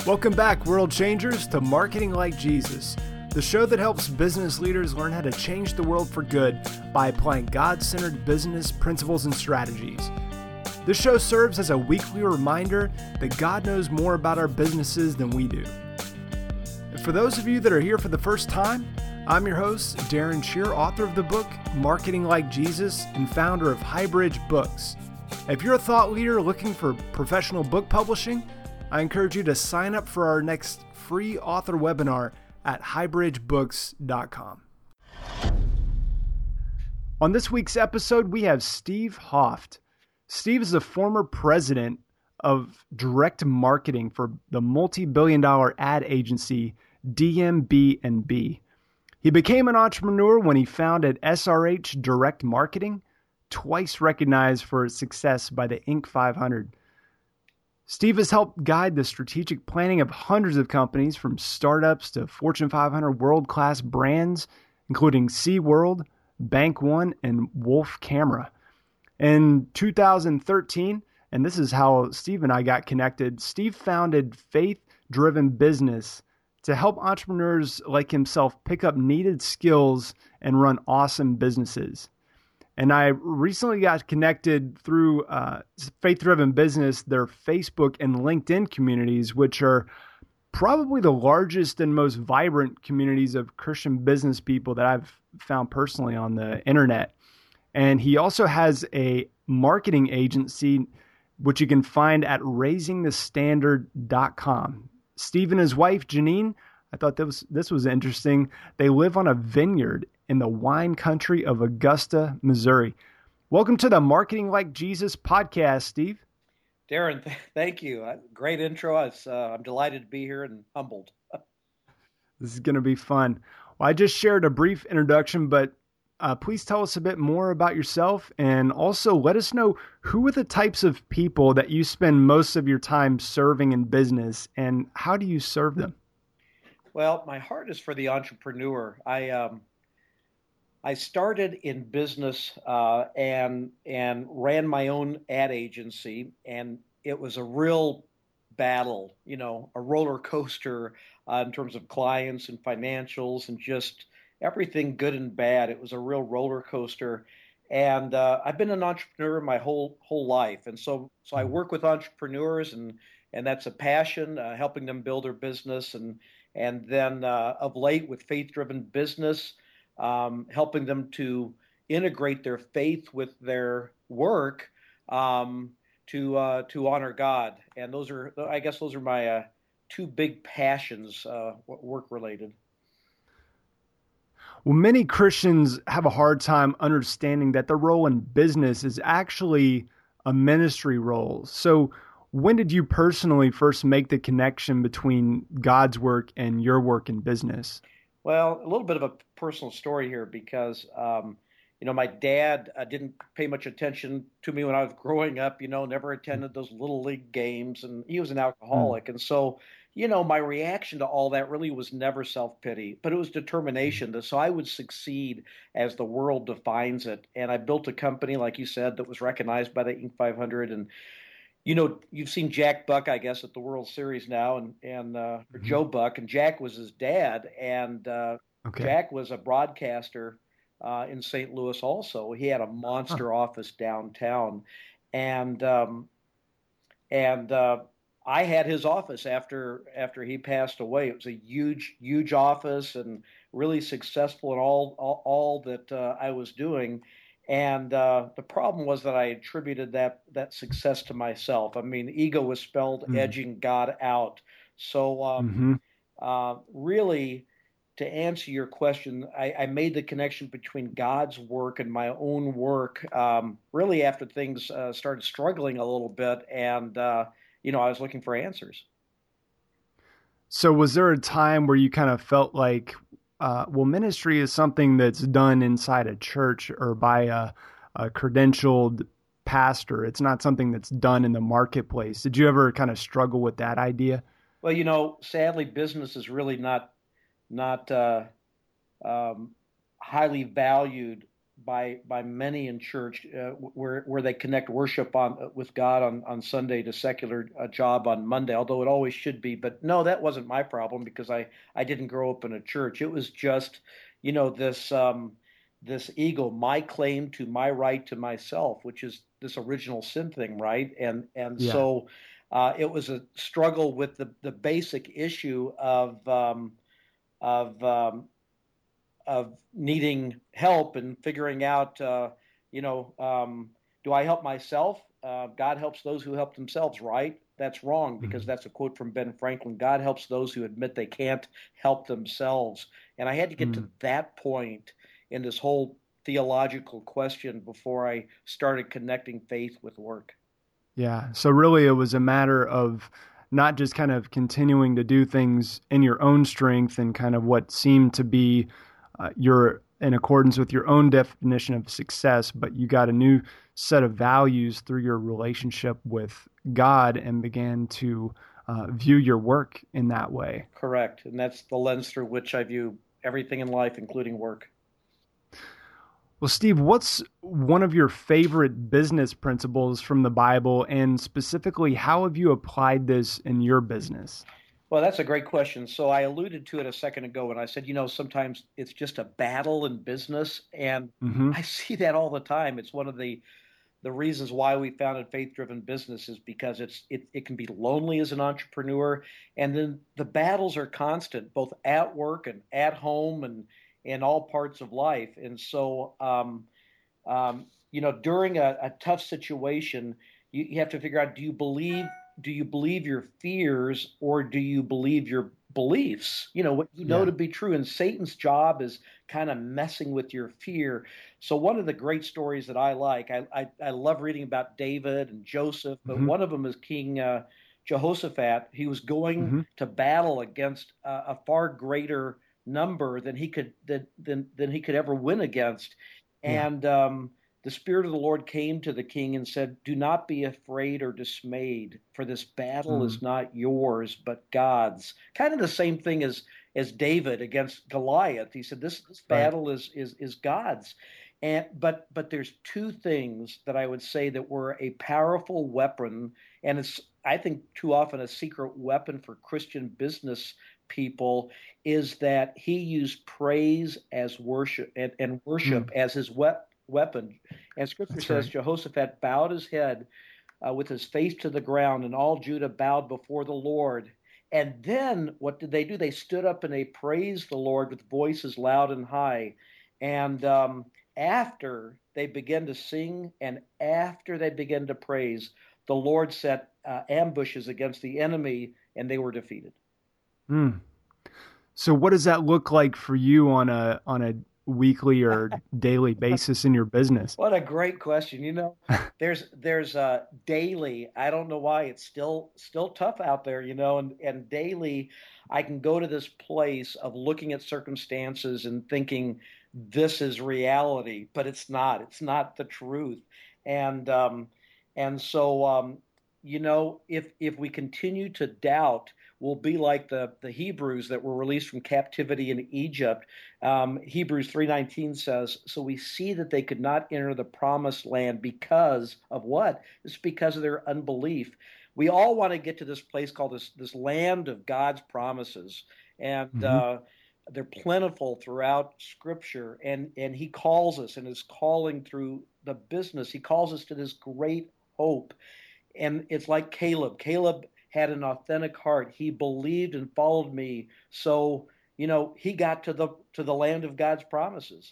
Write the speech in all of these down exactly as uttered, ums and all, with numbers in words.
Welcome back, World Changers, to Marketing Like Jesus, the show that helps business leaders learn how to change the world for good by applying God-centered business principles and strategies. This show serves as a weekly reminder that God knows more about our businesses than we do. And for those of you that are here for the first time, I'm your host, Darren Shear, author of the book Marketing Like Jesus and founder of Highbridge Books. If you're a thought leader looking for professional book publishing, I encourage you to sign up for our next free author webinar at highbridge books dot com. On this week's episode, we have Steve Hoft. Steve is the former president of direct marketing for the multi-billion dollar ad agency D M B and B. He became an entrepreneur when he founded S R H Direct Marketing, twice recognized for its success by the Inc five hundred. Steve has helped guide the strategic planning of hundreds of companies, from startups to Fortune five hundred world-class brands, including SeaWorld, Bank One, and Wolf Camera. In two thousand thirteen, and this is how Steve and I got connected, Steve founded Faith Driven Business to help entrepreneurs like himself pick up needed skills and run awesome businesses. And I recently got connected through uh, Faith Driven Business, their Facebook and LinkedIn communities, which are probably the largest and most vibrant communities of Christian business people that I've found personally on the internet. And he also has a marketing agency, which you can find at raising the standard dot com. Steve and his wife, Janine, I thought this was, this was interesting. They live on a vineyard in the wine country of Augusta, Missouri. Welcome to the Marketing Like Jesus podcast, Steve. Darren, th- thank you. Uh, great intro. I was, uh, I'm delighted to be here and humbled. This is going to be fun. Well, I just shared a brief introduction, but uh, please tell us a bit more about yourself, and also let us know who are the types of people that you spend most of your time serving in business, and how do you serve them? Well, my heart is for the entrepreneur. I um, I started in business uh, and and ran my own ad agency, and it was a real battle, you know, a roller coaster uh, in terms of clients and financials and just everything good and bad. It was a real roller coaster, and uh, I've been an entrepreneur my whole whole life, and so so I work with entrepreneurs, and and that's a passion, uh, helping them build their business, and and then uh, of late with Faith Driven Business. Um, helping them to integrate their faith with their work um, to uh, to honor God, and those are, I guess, those are my uh, two big passions, uh, work related. Well, many Christians have a hard time understanding that their role in business is actually a ministry role. So, when did you personally first make the connection between God's work and your work in business? Well, a little bit of a personal story here because, um, you know, my dad uh, didn't pay much attention to me when I was growing up, you know, never attended those little league games, and he was an alcoholic. Mm. And so, you know, my reaction to all that really was never self-pity, but it was determination that so I would succeed as the world defines it. And I built a company, like you said, that was recognized by the Inc five hundred. And you know, you've seen Jack Buck, I guess, at the World Series now, and and uh, or mm-hmm. Joe Buck, and Jack was his dad, and uh, okay. Jack was a broadcaster uh, in Saint Louis. Also, he had a monster huh. office downtown, and um, and uh, I had his office after after he passed away. It was a huge, huge office, and really successful in all all, all that uh, I was doing. And uh, the problem was that I attributed that that success to myself. I mean, ego was spelled mm. edging God out. So um, mm-hmm. uh, really, to answer your question, I, I made the connection between God's work and my own work um, really after things uh, started struggling a little bit. And, uh, you know, I was looking for answers. So was there a time where you kind of felt like, Uh, well, ministry is something that's done inside a church or by a, a credentialed pastor. It's not something that's done in the marketplace. Did you ever kind of struggle with that idea? Well, you know, sadly, business is really not not uh, um, highly valued by by many in church, uh, where where they connect worship on with God on, on Sunday to secular uh, job on Monday, although it always should be. But no, that wasn't my problem because I I didn't grow up in a church. It was just, you know, this um, this ego, my claim to my right to myself, which is this original sin thing, right? And and Yeah. so uh, it was a struggle with the the basic issue of um, of um, of needing help and figuring out, uh, you know, um, do I help myself? Uh, God helps those who help themselves, right? That's wrong because Mhm. that's a quote from Ben Franklin. God helps those who admit they can't help themselves. And I had to get to Mm. that point in this whole theological question before I started connecting faith with work. Yeah. So really it was a matter of not just kind of continuing to do things in your own strength and kind of what seemed to be uh, your in accordance with your own definition of success, but you got a new set of values through your relationship with God and began to uh, view your work in that way. Correct. And that's the lens through which I view everything in life, including work. Well, Steve, what's one of your favorite business principles from the Bible, and specifically, how have you applied this in your business? Well, that's a great question. So I alluded to it a second ago when I said, you know, sometimes it's just a battle in business, and Hmm. I see that all the time. It's one of the the reasons why we founded Faith Driven Business is because it's it, it can be lonely as an entrepreneur, and then the battles are constant, both at work and at home and in all parts of life. And so, um, um, you know, during a, a tough situation, you, you have to figure out: do you believe do you believe your fears or do you believe your beliefs? You know what you know Yeah. to be true. And Satan's job is kind of messing with your fear. So one of the great stories that I like, I I, I love reading about David and Joseph, but Hmm. one of them is King uh, Jehoshaphat. He was going Hmm. to battle against a, a far greater number than he could than, than than he could ever win against, Yeah. and um, the Spirit of the Lord came to the king and said, do not be afraid or dismayed, for this battle Mm. is not yours, but God's. Kind of the same thing as, as David against Goliath. He said, this, this Right. battle is, is, is God's. And, but, but there's two things that I would say that were a powerful weapon, and it's, I think, too often a secret weapon for Christian business people, is that he used praise as worship and, and worship Mm. as his weapon weapon. And scripture That's says right. Jehoshaphat bowed his head uh, with his face to the ground, and all Judah bowed before the Lord. And then what did they do? They stood up and they praised the Lord with voices loud and high. And um, after they began to sing and after they began to praise, the Lord set uh, ambushes against the enemy and they were defeated. Mm. So what does that look like for you on a on a weekly or daily basis in your business? What a great question. You know, there's there's uh daily, I don't know why it's still still tough out there, you know, and and daily I can go to this place of looking at circumstances and thinking this is reality, but it's not. It's not the truth. And um and so um you know, if if we continue to doubt, we'll be like the the Hebrews that were released from captivity in Egypt. um, Hebrews three nineteen says, so we see that they could not enter the promised land because of what? It's because of their unbelief. We all want to get to this place called this, this land of God's promises. And Hmm. uh, they're plentiful throughout Scripture. And, and he calls us and is calling through the business. He calls us to this great hope. And it's like Caleb. Caleb had an authentic heart. He believed and followed me. So, you know, he got to the to the land of God's promises.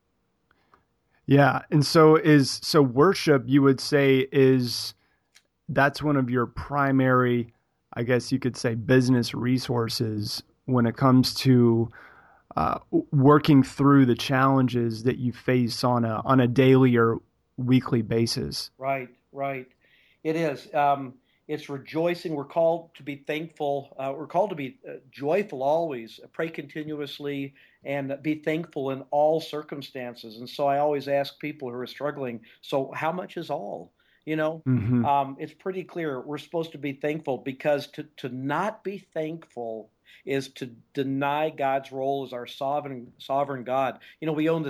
Yeah. And so is so worship, you would say, is that's one of your primary, I guess you could say, business resources when it comes to uh, working through the challenges that you face on a on a daily or weekly basis. Right, right. It is. Um, it's rejoicing. We're called to be thankful. Uh, we're called to be uh, joyful always, pray continuously, and be thankful in all circumstances. And so I always ask people who are struggling, so how much is all? You know, Hmm. um, it's pretty clear we're supposed to be thankful because to, to not be thankful is to deny God's role as our sovereign sovereign God. You know, we own this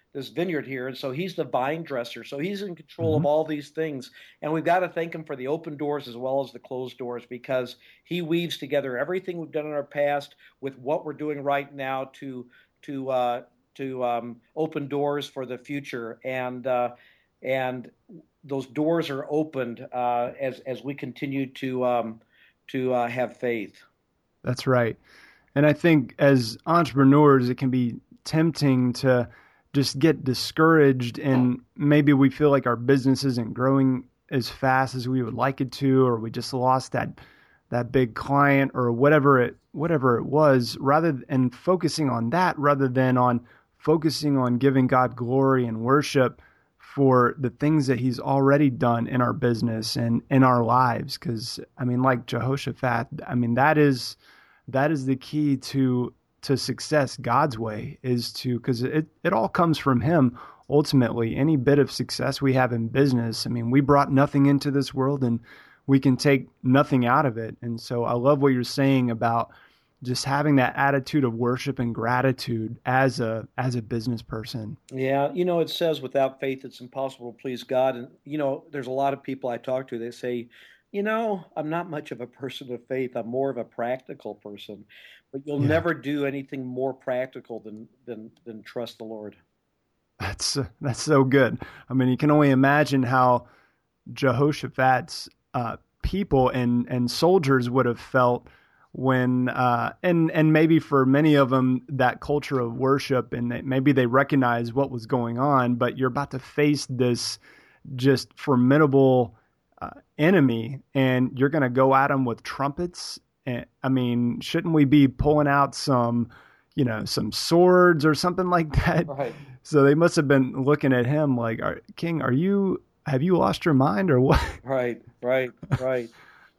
this vineyard here, and so he's the vine dresser. So he's in control Hmm. of all these things, and we've got to thank him for the open doors as well as the closed doors, because he weaves together everything we've done in our past with what we're doing right now to to uh, to um, open doors for the future, and uh, and those doors are opened uh, as as we continue to um, to uh, have faith. That's right. And I think as entrepreneurs, it can be tempting to just get discouraged, and maybe we feel like our business isn't growing as fast as we would like it to, or we just lost that that big client or whatever it whatever it was, rather and focusing on that rather than on focusing on giving God glory and worship for the things that he's already done in our business and in our lives. Because I mean, like Jehoshaphat, I mean, that is that is the key to to success. God's way is to, because it, it all comes from him ultimately. Any bit of success we have in business, I mean, we brought nothing into this world and we can take nothing out of it. And so I love what you're saying about just having that attitude of worship and gratitude as a as a business person. Yeah, you know, it says without faith it's impossible to please God. And, you know, there's a lot of people I talk to, they say, you know, I'm not much of a person of faith. I'm more of a practical person. But you'll Yeah, never do anything more practical than than than trust the Lord. that's that's so good. I mean, you can only imagine how Jehoshaphat's uh, people and and soldiers would have felt when uh, and and maybe for many of them that culture of worship, and they, maybe they recognize what was going on, but you're about to face this just formidable uh, enemy, and you're going to go at them with trumpets. And, I mean, shouldn't we be pulling out some, you know, some swords or something like that? Right. So they must have been looking at him like, are, King, are you, have you lost your mind or what? Right, right, right.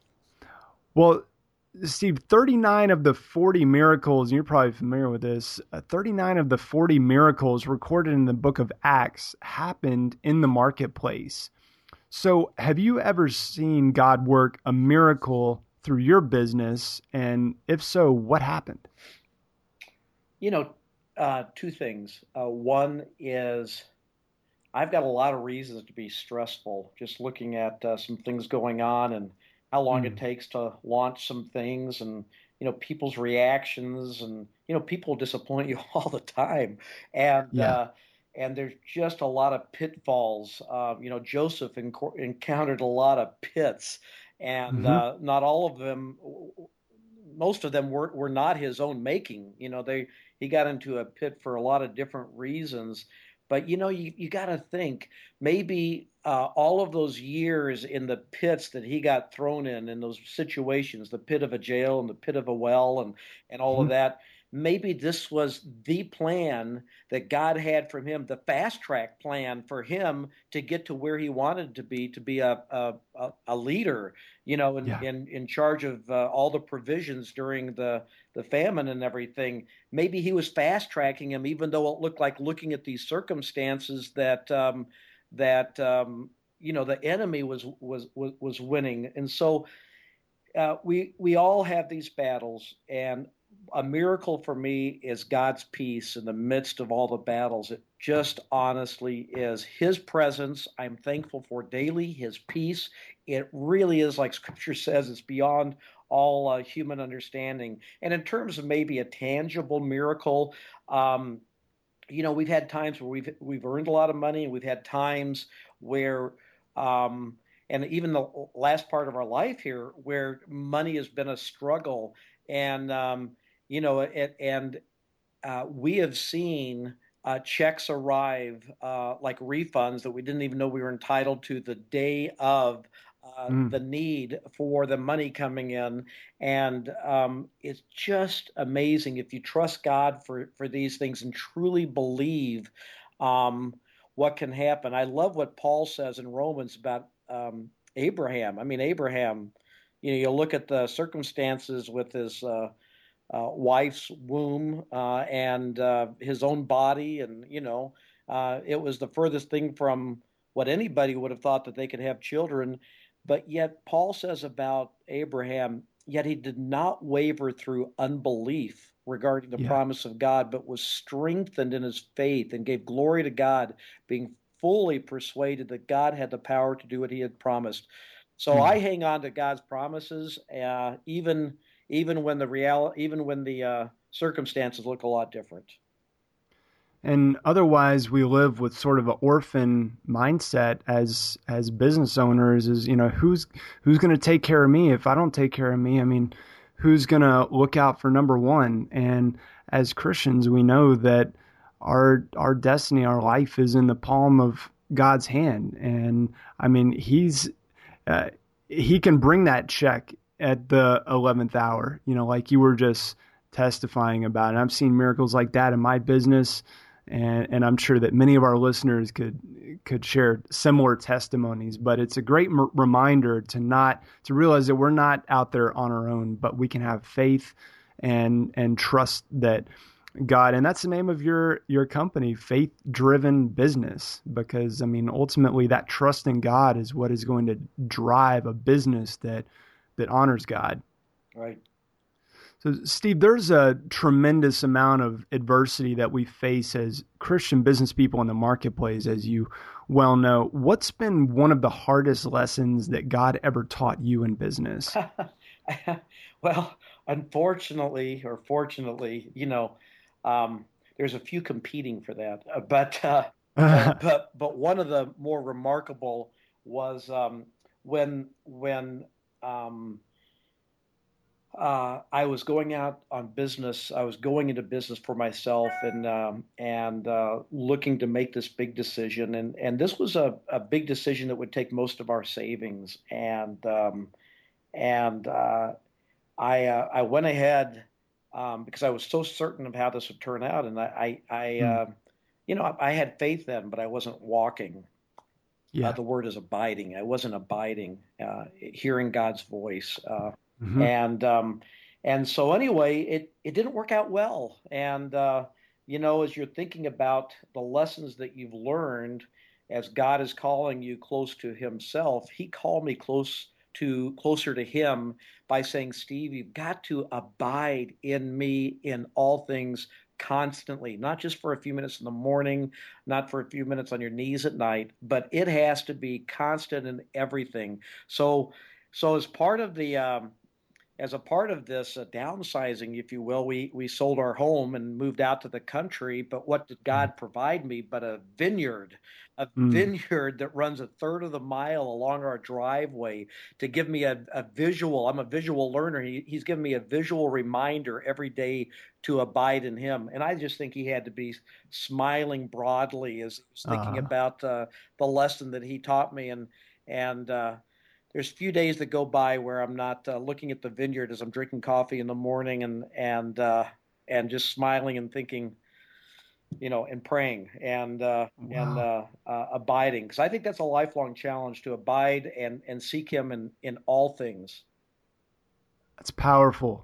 Well, Steve, thirty-nine of the forty miracles, and you're probably familiar with this, uh, thirty-nine of the forty miracles recorded in the book of Acts happened in the marketplace. So, have you ever seen God work a miracle through your business? And if so, what happened? You know, uh, two things. Uh, one is I've got a lot of reasons to be stressful just looking at uh, some things going on and how long it Mm, takes to launch some things and you know people's reactions and you know people disappoint you all the time and yeah. uh, and there's just a lot of pitfalls. Uh, you know, Joseph enco- encountered a lot of pits, and Hmm. uh, not all of them. Most of them were, were not his own making. You know, they he got into a pit for a lot of different reasons. But you know, you, you got to think maybe uh, all of those years in the pits that he got thrown in, in those situations, the pit of a jail and the pit of a well and, and all of Hmm. that, maybe this was the plan that God had from him, the fast track plan for him to get to where he wanted to be, to be a, a, a leader, you know, in, Yeah. in, in charge of uh, all the provisions during the, the famine and everything. Maybe he was fast tracking him, even though it looked like looking at these circumstances that um, that um, you know the enemy was was was, was winning. And so uh, we we all have these battles, and a miracle for me is God's peace in the midst of all the battles. It just honestly is His presence. I'm thankful for daily His peace. It really is, like Scripture says, it's beyond all uh, human understanding. And in terms of maybe a tangible miracle, um, you know, we've had times where we've we've earned a lot of money, and we've had times where, um, and even the last part of our life here, where money has been a struggle, and um, you know, it, and uh, we have seen uh, checks arrive uh, like refunds that we didn't even know we were entitled to the day of uh, Mm. the need for the money coming in. And um, it's just amazing if you trust God for, for these things and truly believe um, what can happen. I love what Paul says in Romans about um, Abraham. I mean, Abraham, you know, you look at the circumstances with his. Uh, uh, wife's womb uh, and uh, his own body. And, you know, uh, it was the furthest thing from what anybody would have thought that they could have children. But yet, Paul says about Abraham, yet he did not waver through unbelief regarding the Yeah. promise of God, but was strengthened in his faith and gave glory to God, being fully persuaded that God had the power to do what he had promised. So I Mm. hang on to God's promises, uh, even even when the real, even when the uh, circumstances look a lot different. And otherwise, we live with sort of an orphan mindset as as business owners. Is you know who's who's going to take care of me if I don't take care of me? I mean, who's going to look out for number one? And as Christians, we know that our our destiny, our life, is in the palm of God's hand. And I mean, He's uh, He can bring that check at the eleventh hour. You know, like you were just testifying about. And I've seen miracles like that in my business, and and I'm sure that many of our listeners could could share similar testimonies. But it's a great m- reminder to not to realize that we're not out there on our own, but we can have faith and and trust that God, and that's the name of your your company, Faith Driven Business, because I mean ultimately that trust in God is what is going to drive a business that that honors God. Right. So, Steve, there's a tremendous amount of adversity that we face as Christian business people in the marketplace, as you well know. What's been one of the hardest lessons that God ever taught you in business? Well, unfortunately, or fortunately, you know, um, there's a few competing for that. Uh, but uh, but but but one of the more remarkable was um, when when um, uh, I was going out on business. I was going into business for myself and um, and uh, looking to make this big decision. And and this was a, a big decision that would take most of our savings. And um, and uh, I uh, I went ahead um, because I was so certain of how this would turn out. And I I, I Hmm. uh, you know I, I had faith then, but I wasn't walking. Uh, Yeah. the word is abiding. I wasn't abiding, uh, hearing God's voice, uh, Hmm. and um, and so anyway, it it didn't work out well. And uh, you know, as you're thinking about the lessons that you've learned, as God is calling you close to Himself, He called me close to closer to Him by saying, Steve, you've got to abide in me in all things constantly, not just for a few minutes in the morning, not for a few minutes on your knees at night, but it has to be constant in everything. So, so as part of the um, as a part of this uh, downsizing, if you will, we we sold our home and moved out to the country. But what did God provide me but a vineyard, a Mm. vineyard that runs a third of the mile along our driveway to give me a, a visual. I'm a visual learner. He, he's given me a visual reminder every day to abide in Him. And I just think He had to be smiling broadly as he was thinking Uh, about uh, the lesson that He taught me. And and uh, there's few days that go by where I'm not uh, looking at the vineyard as I'm drinking coffee in the morning and and uh, and just smiling and thinking, you know, and praying and uh, and wow. uh, uh, abiding, because I think that's a lifelong challenge to abide and and seek Him in in all things. That's powerful.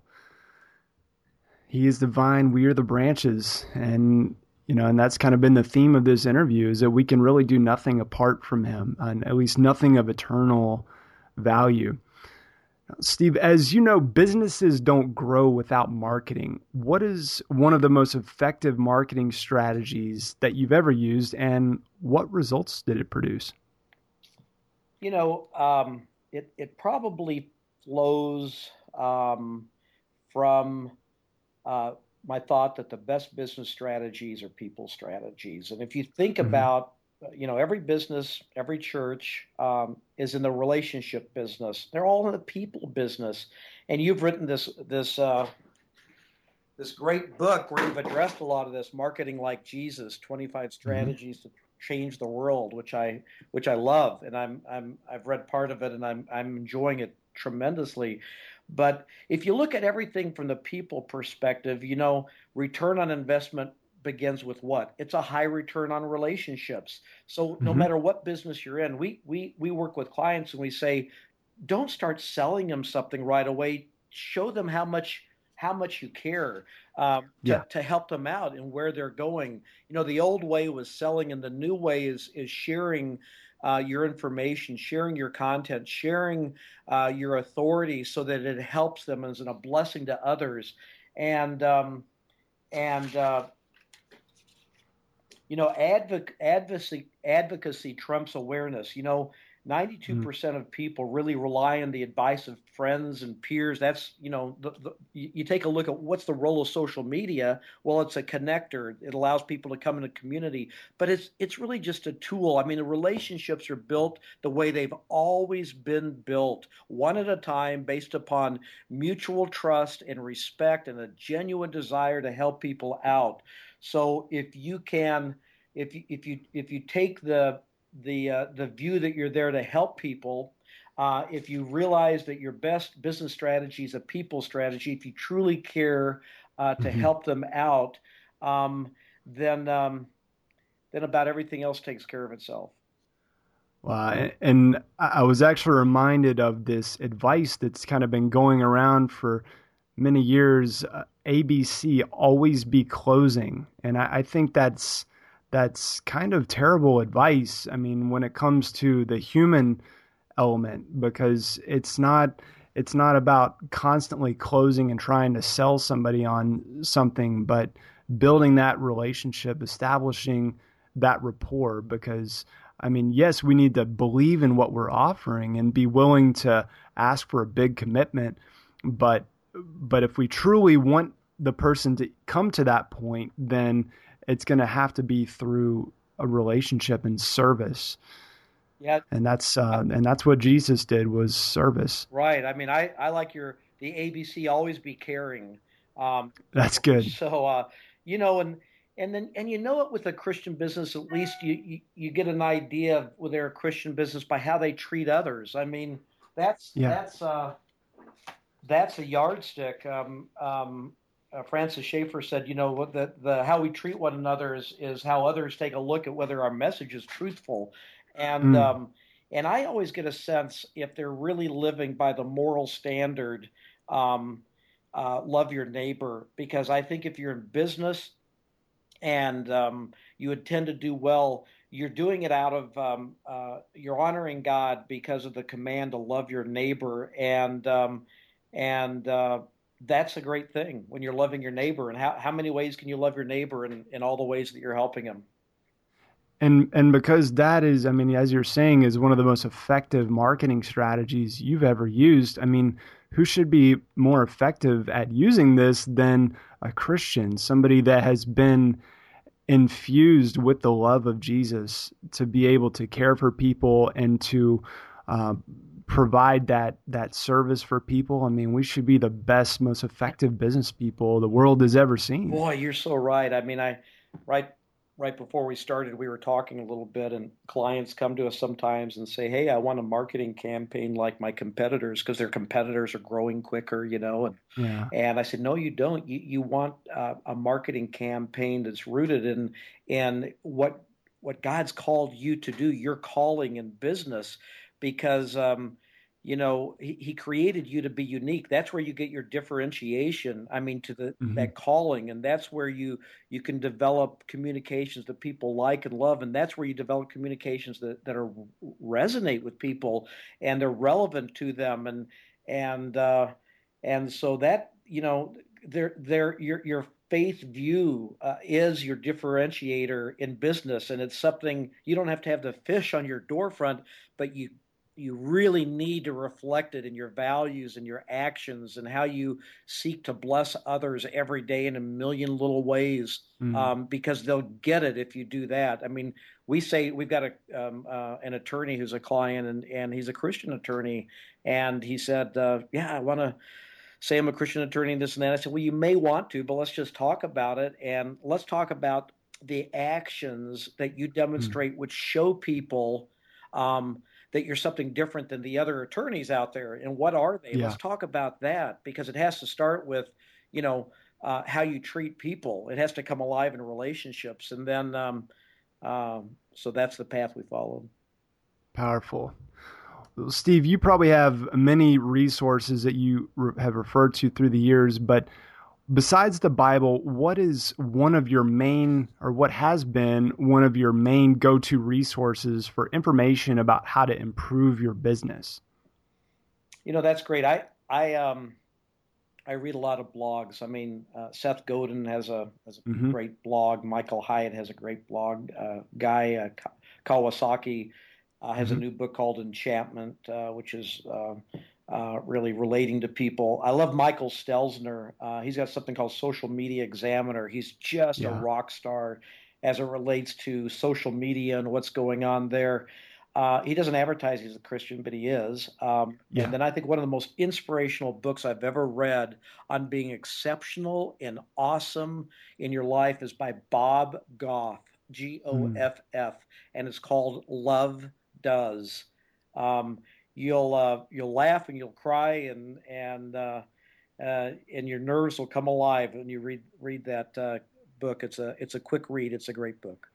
He is the vine, we are the branches. And you know, and that's kind of been the theme of this interview, is that we can really do nothing apart from him, and at least nothing of eternal value. Steve, as you know, businesses don't grow without marketing. What is one of the most effective marketing strategies that you've ever used, and what results did it produce? You know, um, it it probably flows um, from uh, my thought that the best business strategies are people strategies. And if you think Hmm. about, you know, every business, every church um, is in the relationship business. They're all in the people business. And you've written this this uh, this great book where you've addressed a lot of this, marketing like Jesus, twenty-five Hmm. strategies to change the world, which I which I love, and I'm I'm I've read part of it and I'm I'm enjoying it tremendously. But if you look at everything from the people perspective, you know, return on investment begins with what? It's a high return on relationships. So no Hmm. matter what business you're in, we we we work with clients and we say, don't start selling them something right away. Show them how much how much you care um, to Yeah. to help them out and where they're going. You know, the old way was selling, and the new way is is sharing uh, your information, sharing your content, sharing uh, your authority so that it helps them and is a blessing to others. And um, and uh, you know, advoc- advocacy advocacy trumps awareness. You know, ninety-two percent of people really rely on the advice of friends and peers. That's, you know, the, the, you you take a look at what's the role of social media. Well, it's a connector. It allows people to come in a community, but it's it's really just a tool. I mean, the relationships are built the way they've always been built, one at a time, based upon mutual trust and respect and a genuine desire to help people out. So if you can, if you if you if you take the the uh, the view that you're there to help people, uh, if you realize that your best business strategy is a people strategy, if you truly care uh, to Mm-hmm. help them out, um, then um, then about everything else takes care of itself. Wow. And I was actually reminded of this advice that's kind of been going around for many years. uh, A B C, always be closing. And I, I think that's that's kind of terrible advice. I mean, when it comes to the human element, because it's not it's not about constantly closing and trying to sell somebody on something, but building that relationship, establishing that rapport. Because I mean, yes, we need to believe in what we're offering and be willing to ask for a big commitment, but but if we truly want the person to come to that point, then it's going to have to be through a relationship and service. Yeah, And that's uh, and that's what Jesus did, was service. right. I mean, I I like your the A B C, always be caring. Um, That's good. so uh, you know, and and then and you know it with a Christian business, at least you you, you get an idea of whether they're a Christian business by how they treat others. I mean, that's Yeah. that's uh, that's a yardstick. Um, um, uh, Francis Schaeffer said, you know, what the, the how we treat one another is is how others take a look at whether our message is truthful, and Mm. um, and I always get a sense if they're really living by the moral standard, um, uh, love your neighbor, because I think if you're in business and um, you intend to do well, you're doing it out of um, uh, you're honoring God because of the command to love your neighbor, and um, and uh, that's a great thing when you're loving your neighbor. And how, how many ways can you love your neighbor in, in all the ways that you're helping him? And and because that is, I mean, as you're saying, is one of the most effective marketing strategies you've ever used. I mean, who should be more effective at using this than a Christian, somebody that has been infused with the love of Jesus to be able to care for people and to uh, provide that that service for people. I mean, we should be the best, most effective business people the world has ever seen. Boy, you're so right. I mean, I right right before we started, we were talking a little bit, and clients come to us sometimes and say, "Hey, I want a marketing campaign like my competitors because their competitors are growing quicker, you know." And Yeah. and I said, "No, you don't. You you want uh, a marketing campaign that's rooted in in what what God's called you to do, your calling in business, because." Um, you know, he, he created you to be unique. That's where you get your differentiation. I mean, to the Hmm. that calling, and that's where you you can develop communications that people like and love, and that's where you develop communications that that are resonate with people and they're relevant to them, and and uh, and so that, you know, their their your your faith view uh, is your differentiator in business, and it's something you don't have to have the fish on your doorfront, but you you really need to reflect it in your values and your actions and how you seek to bless others every day in a million little ways, Mm. um, because they'll get it if you do that. I mean, we say we've got a um, uh, an attorney who's a client, and and he's a Christian attorney, and he said, uh, "Yeah, I want to say I'm a Christian attorney and this and that." I said, "Well, you may want to, but let's just talk about it, and let's talk about the actions that you Mm. demonstrate, which show people." Um, that you're something different than the other attorneys out there. And what are they? Let's Yeah. talk about that, because it has to start with, you know, uh, how you treat people. It has to come alive in relationships. And then, um, um, so that's the path we followed. Powerful. Well, Steve, you probably have many resources that you re- have referred to through the years, but besides the Bible, what is one of your main, or what has been one of your main go-to resources for information about how to improve your business? You know, that's great. I I um I read a lot of blogs. I mean, uh, Seth Godin has a has a mm-hmm. great blog. Michael Hyatt has a great blog. Uh, Guy uh, Kawasaki uh, has mm-hmm. a new book called Enchantment, uh, which is uh, uh, really relating to people. I love Michael Stelzner. Uh, he's got something called Social Media Examiner. He's just yeah. a rock star as it relates to social media and what's going on there. Uh, he doesn't advertise he's a Christian, but he is. Um, yeah. And then I think one of the most inspirational books I've ever read on being exceptional and awesome in your life is by Bob Goff, G O F F, mm. and it's called Love Does. Um, you'll uh, you'll laugh and you'll cry and and uh, uh, and your nerves will come alive when you read read that uh, book. It's a it's a quick read. It's a great book.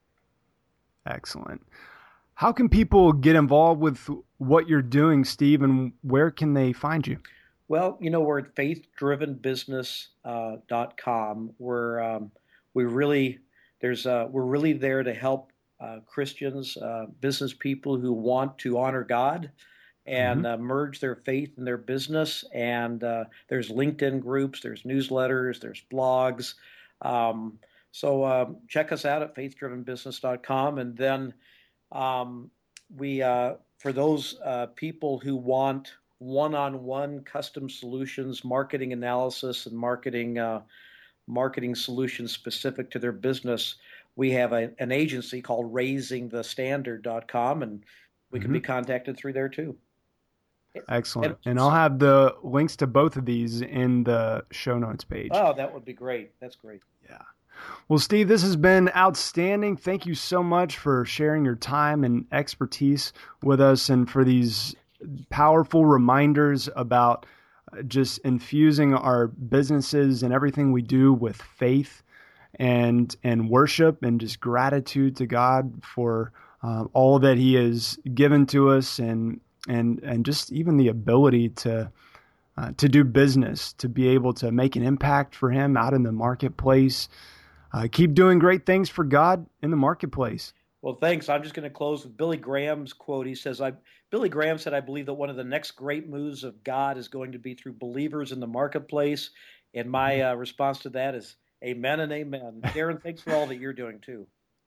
Excellent. How can people get involved with what you're doing, Steve, and where can they find you? Well, you know, we're at faith driven business dot com. We're um, we really there's uh, we're really there to help uh, Christians, uh, business people who want to honor God and mm-hmm. uh, merge their faith in their business. And uh, there's LinkedIn groups, there's newsletters, there's blogs. Um, so uh, check us out at faith driven business dot com, and then. Um, we, uh, for those uh, people who want one-on-one custom solutions, marketing analysis, and marketing uh, marketing solutions specific to their business, we have a, an agency called raising the standard dot com, and we mm-hmm. can be contacted through there too. Excellent. And, and I'll have the links to both of these in the show notes page. Oh, that would be great. That's great. Yeah. Well, Steve, this has been outstanding. Thank you so much for sharing your time and expertise with us and for these powerful reminders about just infusing our businesses and everything we do with faith and and worship and just gratitude to God for uh, all that He has given to us and and and just even the ability to uh, to do business, to be able to make an impact for Him out in the marketplace. Uh, keep doing great things for God in the marketplace. Well, thanks. I'm just going to close with Billy Graham's quote. He says, I, Billy Graham said, I believe that one of the next great moves of God is going to be through believers in the marketplace. And my uh, response to that is amen and amen. Darren, thanks for all that you're doing too.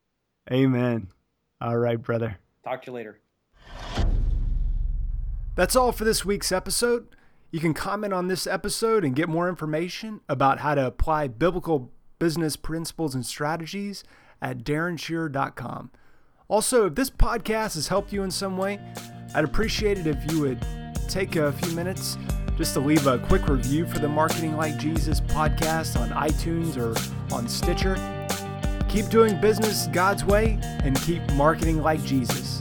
Amen. All right, brother. Talk to you later. That's all for this week's episode. You can comment on this episode and get more information about how to apply biblical business principles and strategies at darren shearer dot com. Also, if this podcast has helped you in some way, I'd appreciate it if you would take a few minutes just to leave a quick review for the Marketing Like Jesus podcast on iTunes or on Stitcher. Keep doing business God's way and keep marketing like Jesus.